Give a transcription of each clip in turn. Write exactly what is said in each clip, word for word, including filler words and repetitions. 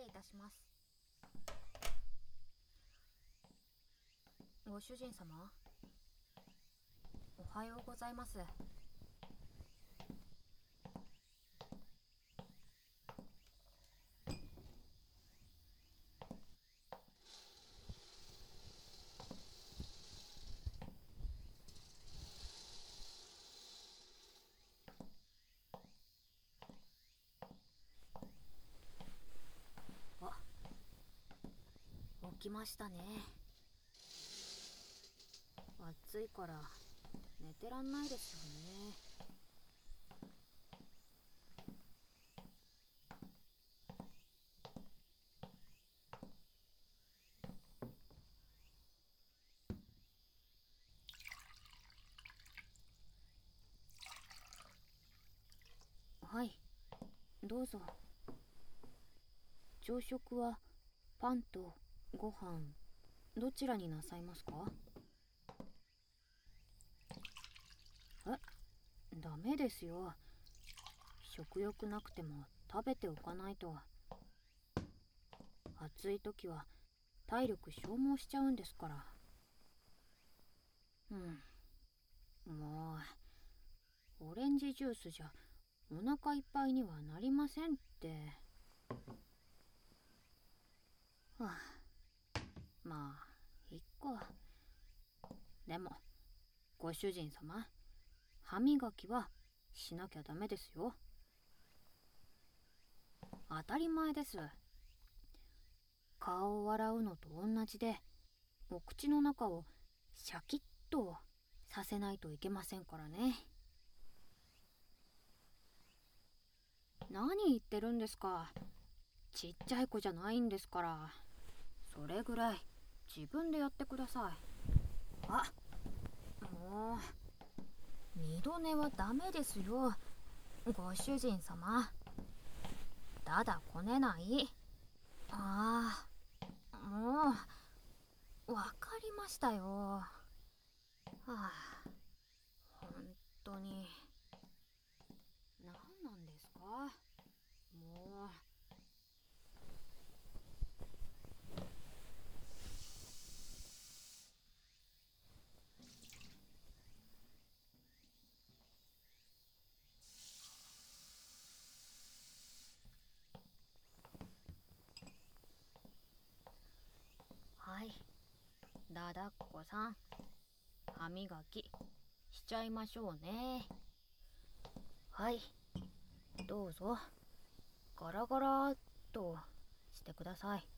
いたします。ご主人様、おはようございます。あ、起きましたね。暑いから寝てらんないですよね。はい、どうぞ。朝食はパンとご飯どちらになさいますか？え、ダメですよ。食欲なくても食べておかないと。暑い時は体力消耗しちゃうんですから。うん、もうオレンジジュースじゃお腹いっぱいにはなりませんって。はあ、まあいっか。でもご主人様、歯磨きはしなきゃダメですよ。当たり前です。顔を洗うのと同じで、お口の中をシャキッとさせないといけませんからね。何言ってるんですか。ちっちゃい子じゃないんですから。それぐらい自分でやってください。あ、もう二度寝はダメですよ、ご主人様。ただこねない。ああ、もうわかりましたよ。はあ、本当に何なんですか、もう。はい、だだっこさん、歯磨きしちゃいましょうね。はい、どうぞガラガラっとしてください。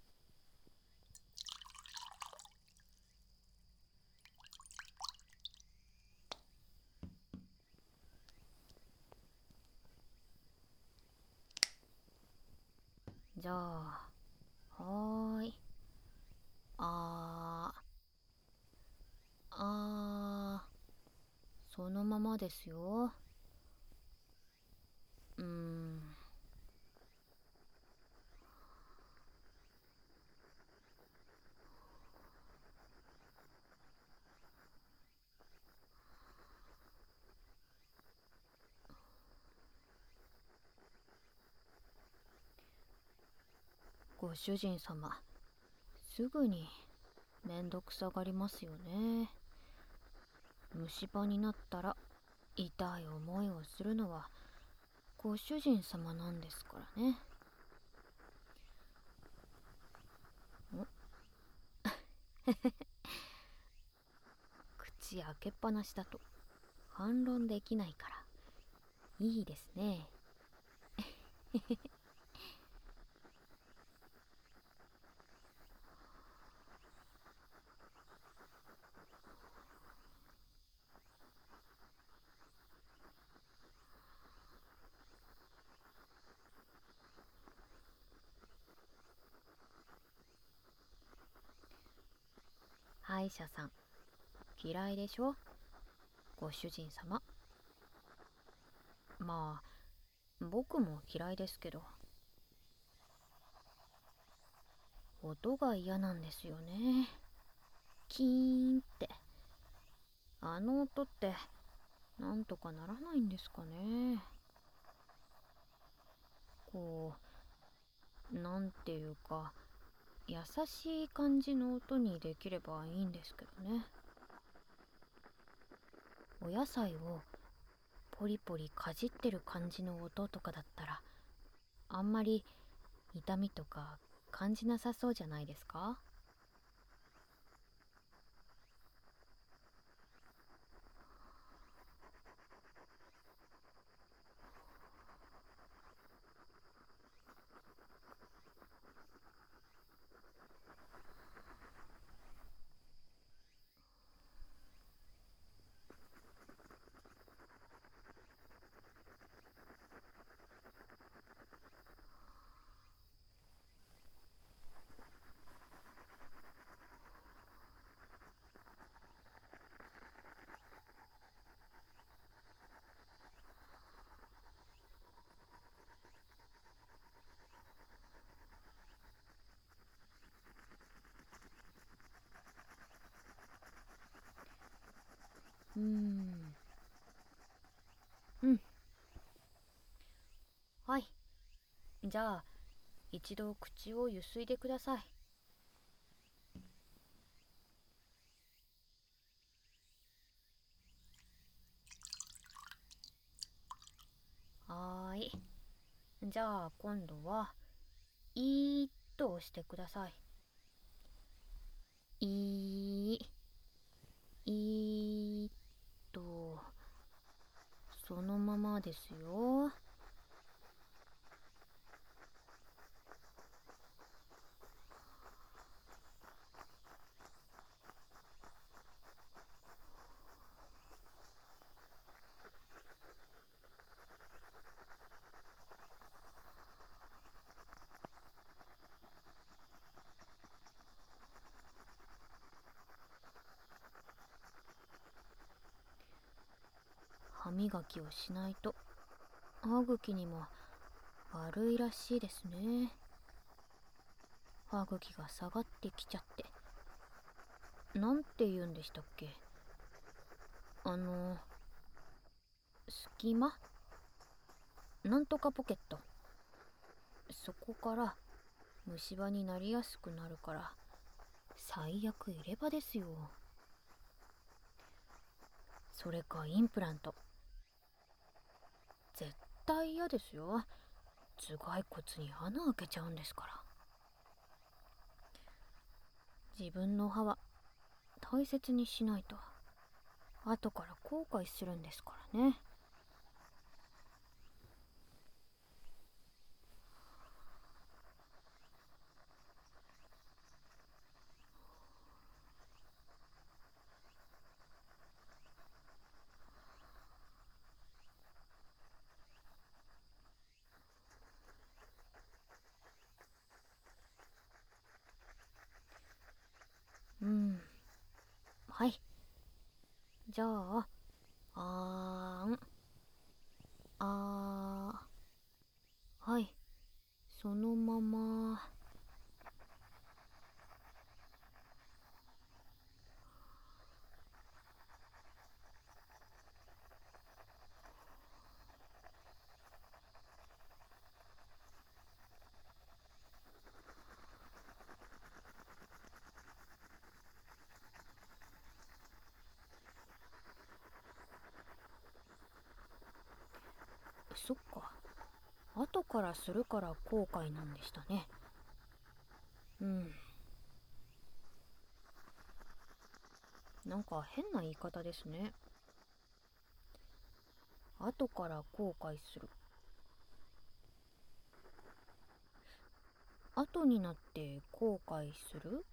じゃあ、はーい。あーあーそのままですよ。うーん。ご主人様、すぐにめんどくさがりますよね。虫歯になったら痛い思いをするのはご主人様なんですからね。口開けっぱなしだと反論できないからいいですね。歯医者さん嫌いでしょ、ご主人様。まあ僕も嫌いですけど、音が嫌なんですよね。キーンって。あの音ってなんとかならないんですかね。こなんていうか、優しい感じの音にできればいいんですけどね。お野菜をポリポリかじってる感じの音とかだったら、あんまり痛みとか感じなさそうじゃないですか？うーん。うん。はい。じゃあ、一度口をゆすいでください。はーい。じゃあ今度は、いーっと押してください。いー、いーっと、そのままですよ。歯磨きをしないと、歯茎にも悪いらしいですね。歯茎が下がってきちゃって。なんて言うんでしたっけ？あの、隙間なんとかポケット。そこから虫歯になりやすくなるから、最悪入れ歯ですよ。それかインプラント。絶対嫌ですよ。頭蓋骨に穴開けちゃうんですから。自分の歯は大切にしないと後から後悔するんですからね。うん。はい。じゃあ、あーん、あー、はい。そのまま。そっか。後からするから後悔なんでしたね。うん。なんか変な言い方ですね。後から後悔する。後になって後悔する？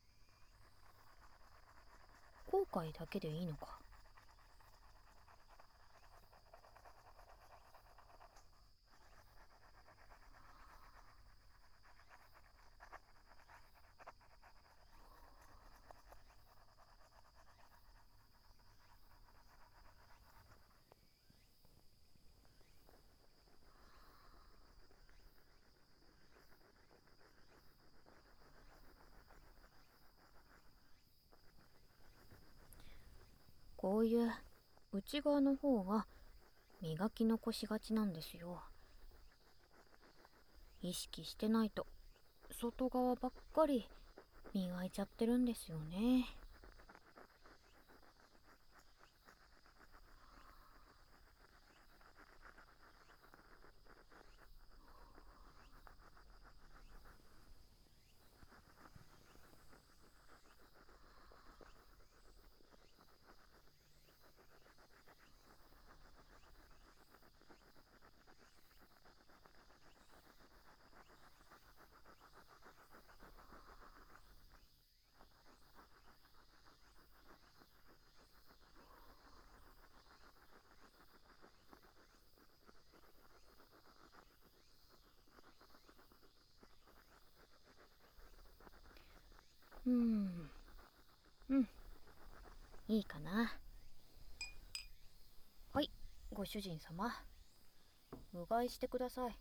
後悔だけでいいのか。こういう内側の方が磨き残しがちなんですよ。 意識してないと外側ばっかり磨いちゃってるんですよね。うーん、うん、いいかな。はい、ご主人様、うがいしてください。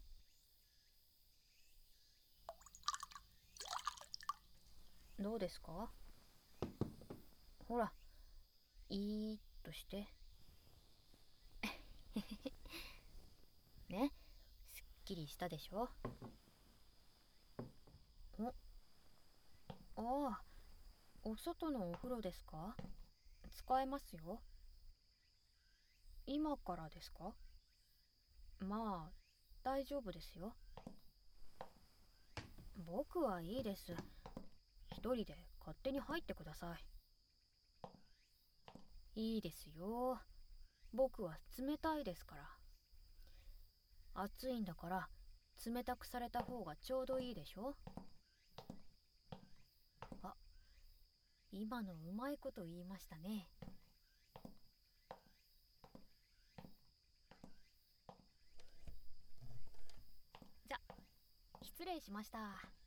どうですか？ほら、いーっとして。ね、すっきりしたでしょ？お、ああ、お外のお風呂ですか？使えますよ。今からですか？まあ、大丈夫ですよ。僕はいいです。一人で勝手に入ってください。いいですよ。僕は冷たいですから。暑いんだから冷たくされた方がちょうどいいでしょ？あ、今のうまいこと言いましたね。じゃ、失礼しました。